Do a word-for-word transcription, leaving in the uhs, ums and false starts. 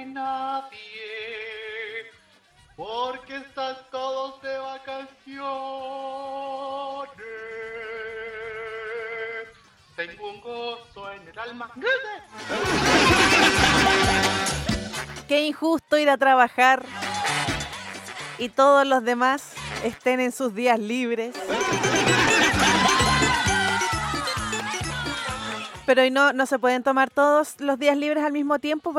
nadie, porque están todos de vacaciones. Tengo un gozo en el alma. Qué injusto ir a trabajar y todos los demás estén en sus días libres. Pero hoy no, no se pueden tomar todos los días libres al mismo tiempo.